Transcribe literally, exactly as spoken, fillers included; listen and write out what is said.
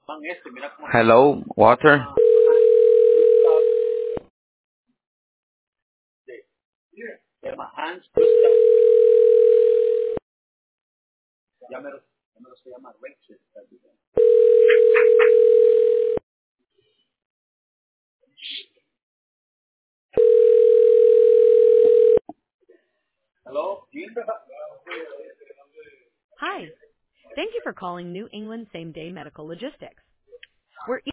Hello, water. Hi. Thank you for calling New England Same Day Medical Logistics. We're